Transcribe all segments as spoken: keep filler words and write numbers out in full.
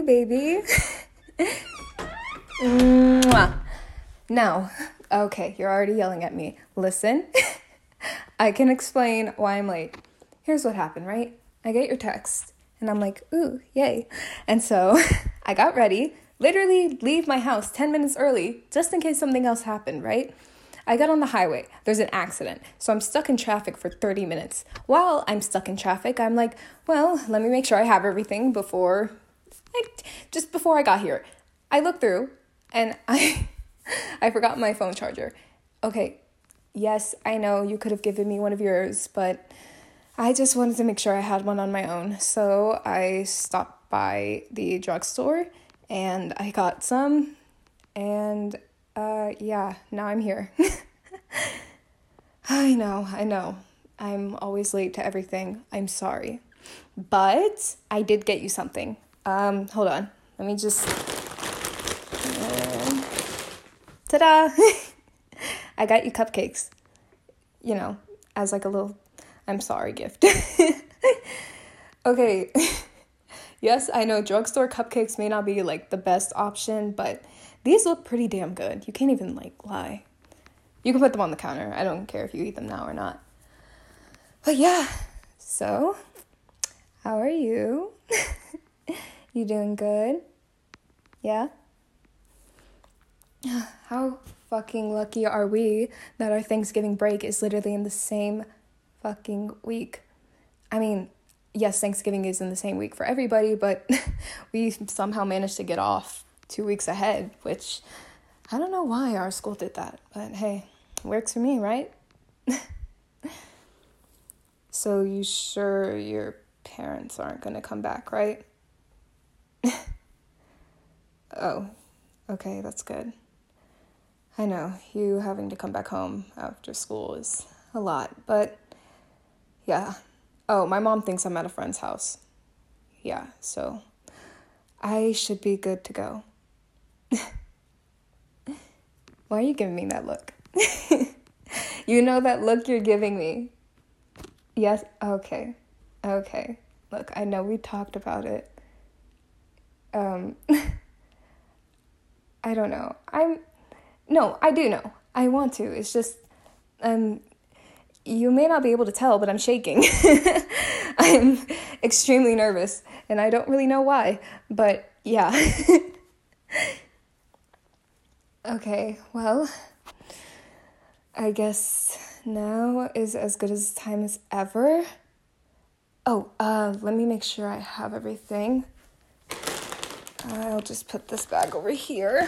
baby. Mwah. Now, okay, you're already yelling at me. Listen, I can explain why I'm late. Here's what happened, right? I get your text, and I'm like, ooh, yay. And so I got ready, literally leave my house ten minutes early, just in case something else happened, right? I got on the highway. There's an accident. So I'm stuck in traffic for thirty minutes. While I'm stuck in traffic, I'm like, well, let me make sure I have everything before, like, just before I got here. I look through, and I, I forgot my phone charger. Okay, yes, I know you could have given me one of yours, but I just wanted to make sure I had one on my own. So I stopped by the drugstore, and I got some, and uh, yeah, now I'm here. I know, I know. I'm always late to everything. I'm sorry. But I did get you something. Um, hold on. Let me just... Uh, ta-da! I got you cupcakes. You know, as like a little I'm sorry gift. Okay. Yes, I know drugstore cupcakes may not be like the best option, but these look pretty damn good. You can't even like lie. You can put them on the counter. I don't care if you eat them now or not. But yeah, so how are you? You doing good? Yeah? How fucking lucky are we that our Thanksgiving break is literally in the same fucking week? I mean, yes, Thanksgiving is in the same week for everybody, but we somehow managed to get off two weeks ahead, which I don't know why our school did that, but hey, works for me, right? So you sure your parents aren't gonna come back, right? Oh, okay, that's good. I know, you having to come back home after school is a lot, but yeah. Oh, my mom thinks I'm at a friend's house. Yeah, so I should be good to go. Why are you giving me that look? You know that look you're giving me. Yes, okay. Okay. Look, I know we talked about it. Um, I don't know. I'm, no, I do know. I want to. It's just, um, you may not be able to tell, but I'm shaking. I'm extremely nervous, and I don't really know why, but yeah. Okay, well, I guess now is as good as time as ever. Oh, uh, let me make sure I have everything. I'll just put this bag over here.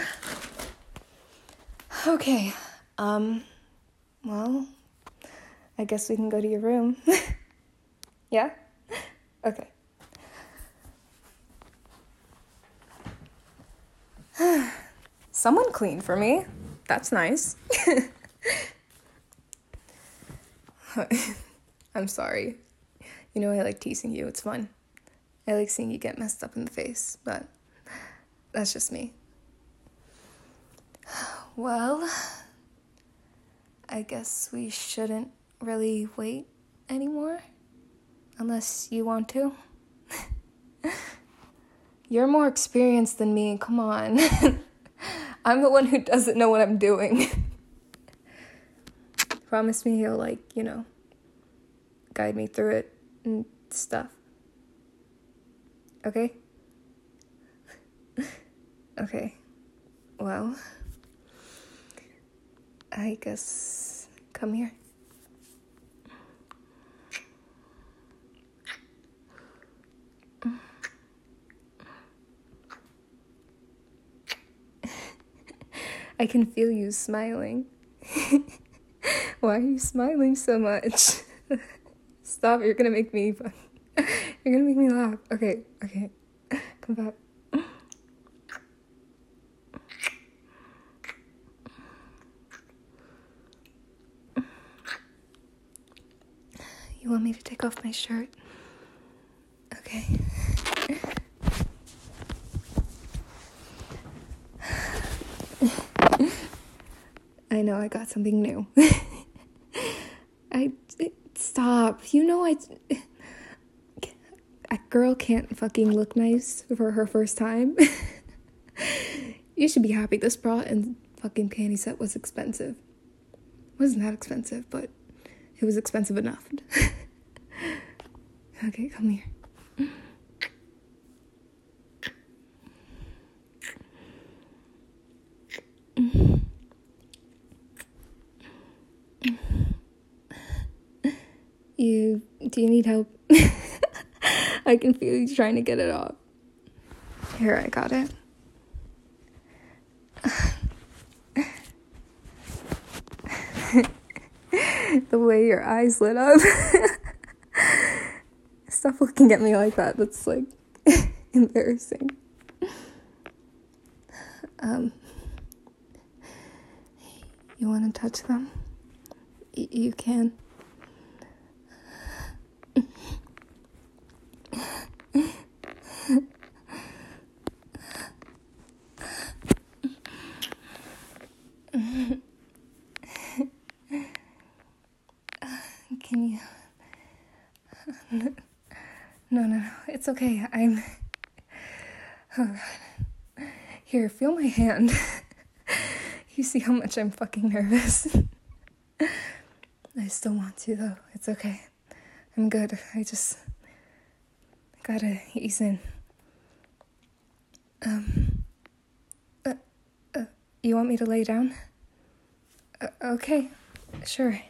Okay, um, well, I guess we can go to your room. Yeah? Okay. Someone cleaned for me. That's nice. I'm sorry. You know I like teasing you. It's fun. I like seeing you get messed up in the face, but that's just me. Well, I guess we shouldn't really wait anymore, unless you want to. You're more experienced than me, come on. I'm the one who doesn't know what I'm doing. Promise me he'll, like, you know, guide me through it and stuff. Okay? Okay. Well, I guess come here. I can feel you smiling. Why are you smiling so much? Stop, you're gonna make me you're gonna make me laugh. Okay, okay. Come back. You want me to take off my shirt? Okay. I know, I got something new. I, stop, you know I, I, girl can't fucking look nice for her first time. You should be happy this bra and fucking panty set was expensive. It wasn't that expensive, but it was expensive enough. Okay, come here. You, do you need help? I can feel you trying to get it off. Here, I got it. The way your eyes lit up. Stop looking at me like that. That's, like, embarrassing. Um, you want to touch them? Y- you can. Can you? No, no, no. It's okay. I'm. Oh, God. Here, feel my hand. You see how much I'm fucking nervous? I still want to, though. It's okay. I'm good. I just gotta ease in. Um. Uh, uh, you want me to lay down? Uh, okay. Sure.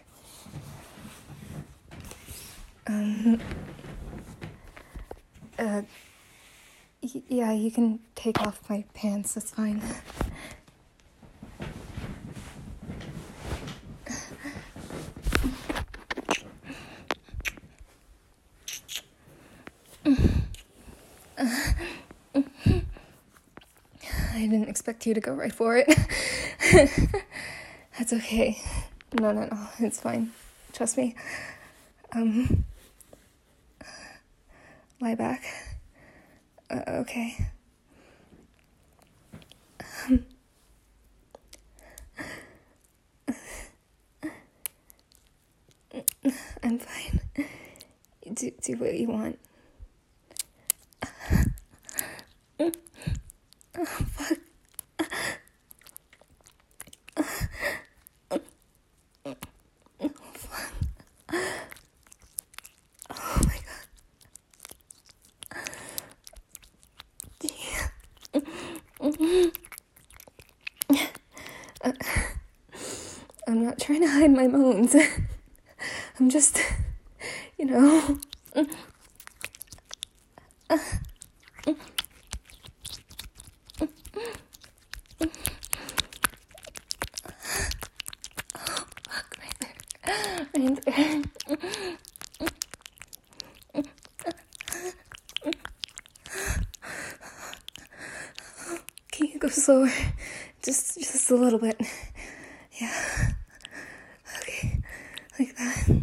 Um. Uh. Y- yeah, you can take off my pants. That's fine. I didn't expect you to go right for it. That's okay. No, no, no. It's fine. Trust me. Um, lie back. Uh, okay. Um, I'm fine. Do, do what you want. Oh, fuck. Oh, fuck. Oh, my God. Damn. Uh, I'm not trying to hide my moans. I'm just, you know... Right there. Can you go slower? Just, just a little bit. Yeah. Okay. Like that.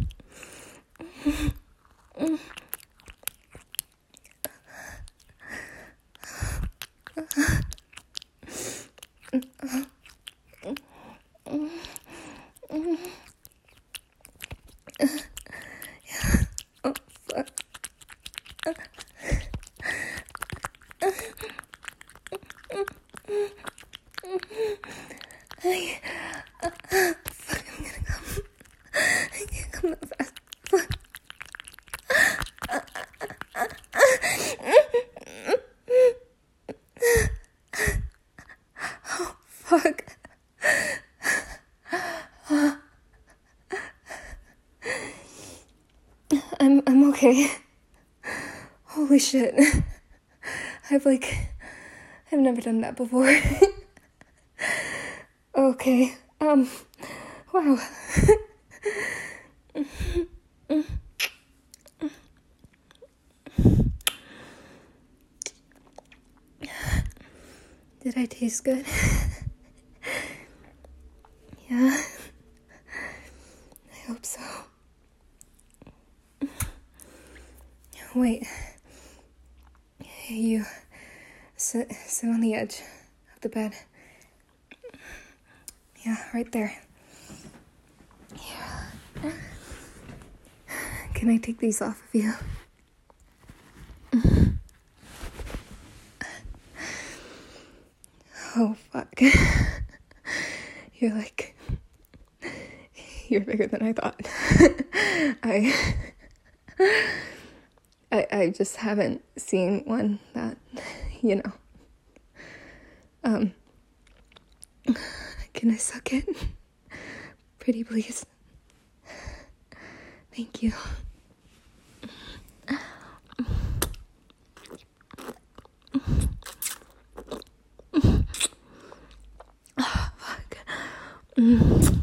Oh, fuck. I, uh, fuck, I'm gonna come. I can't come that fast. Fuck. Oh, fuck. I'm, I'm okay. Holy shit. I've, like, I've never done that before. Okay, um, wow. Did I taste good? Yeah, I hope so. Wait, you sit, sit on the edge of the bed. Yeah, right there. Yeah. Can I take these off of you? Oh, fuck. You're like, you're bigger than I thought. I, I, I just haven't seen one that, you know, um, can I suck it? Pretty please. Thank you. Oh, fuck. Mm.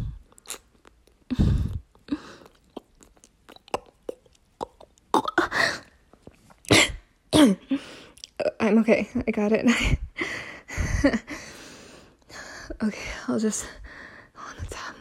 I'm okay. I got it. Okay, I'll just go on the top.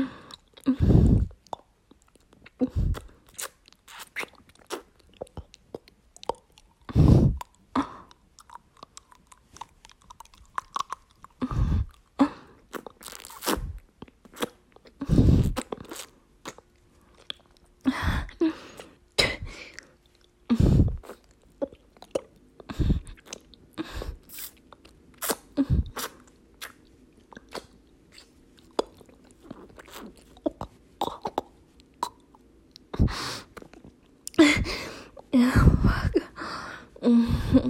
Yeah, fuck. Mm-hmm.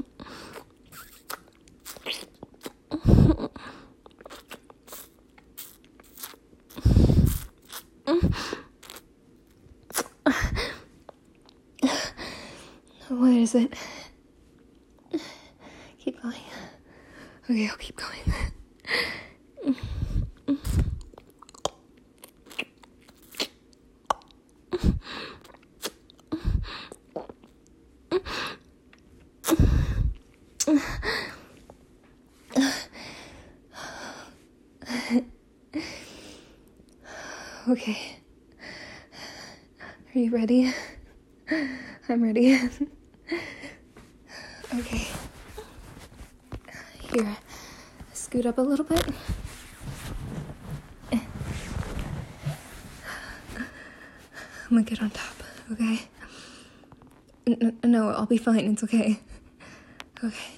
What is it? Keep going. Okay, I'll keep going. Okay. Are you ready? I'm ready. Okay. Here. Scoot up a little bit. I'm gonna get on top, okay? N- no, I'll be fine. It's okay. Okay.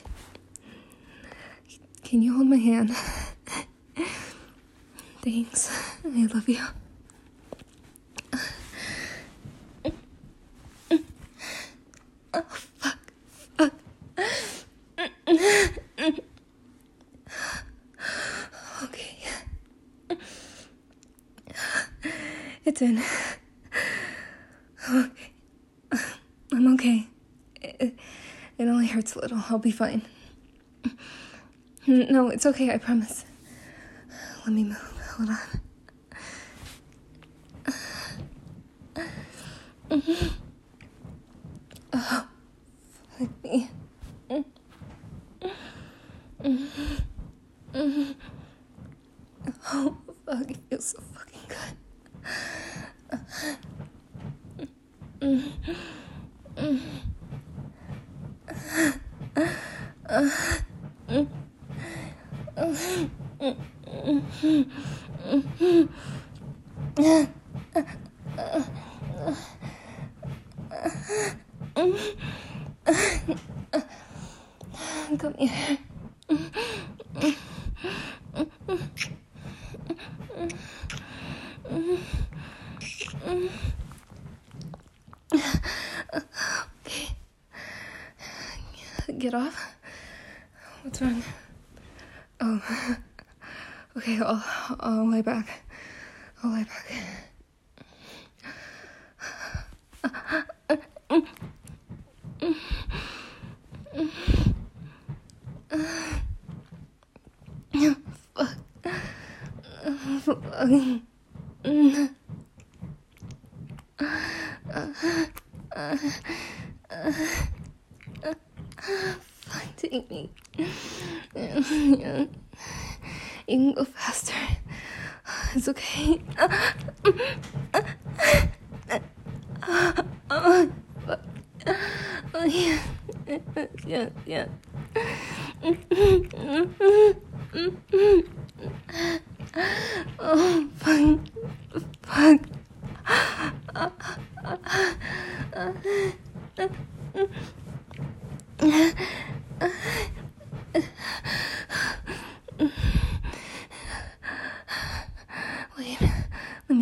Can you hold my hand? Thanks. I love you. Oh, fuck. Fuck. Okay. It's in. Okay. I'm okay. It, it only hurts a little. I'll be fine. No, it's okay. I promise. Let me move. Hold on. Oh, fuck me. Oh, fuck. It feels so fucking good. Come here. Okay. Get off. What's wrong? Oh. Okay, I'll, I'll lay back. I'll lay back. Fuck. Fine, take me. Yeah. You can go faster. It's okay. Oh, fuck. Oh, yeah. Yeah, yeah. Oh, fuck. Fuck.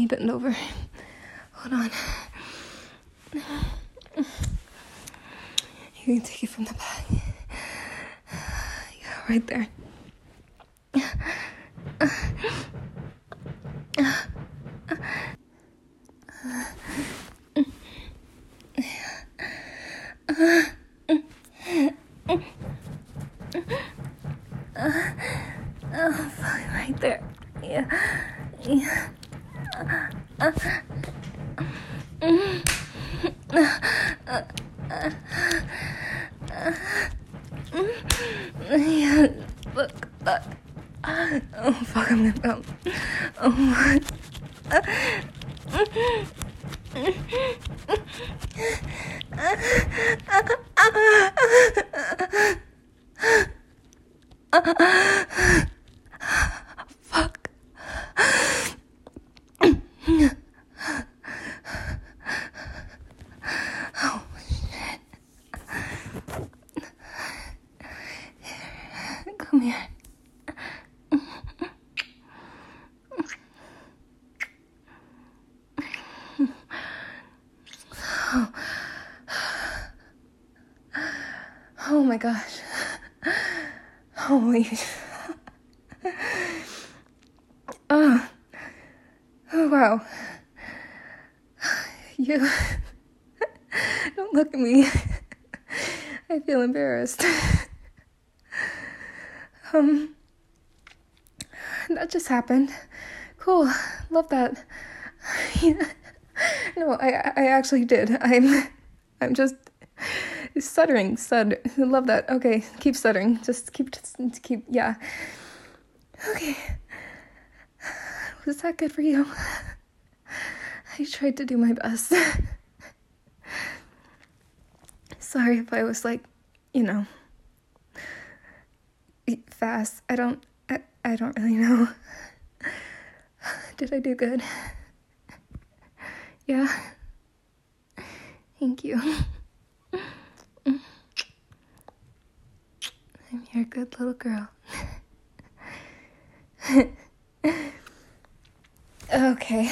me bend over. Hold on. You can take it from the back. Yeah, right there. Oh, fuck, right there. Yeah. Yeah. Yeah, look, look. Oh, fuck, I'm gonna come. Oh, my. Fuck. Oh, shit. Come here. Oh. Oh my gosh. Holy. Oh. Oh, wow. You. Don't look at me. I feel embarrassed. Um. That just happened. Cool. Love that. Yeah. No, I I actually did. I'm I'm just stuttering. Stutter. Love that. Okay, keep stuttering. Just keep keep yeah. Okay. Was that good for you? I tried to do my best. Sorry if I was like, you know, fast. I don't I, I don't really know. Did I do good? Yeah. Thank you. I'm your good little girl. Okay.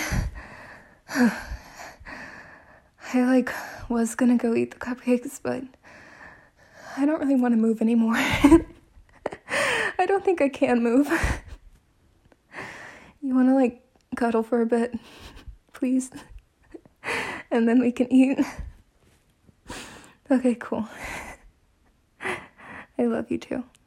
I like was gonna go eat the cupcakes, but I don't really want to move anymore. I don't think I can move. You want to like cuddle for a bit, please? And then we can eat. Okay, cool. I love you too.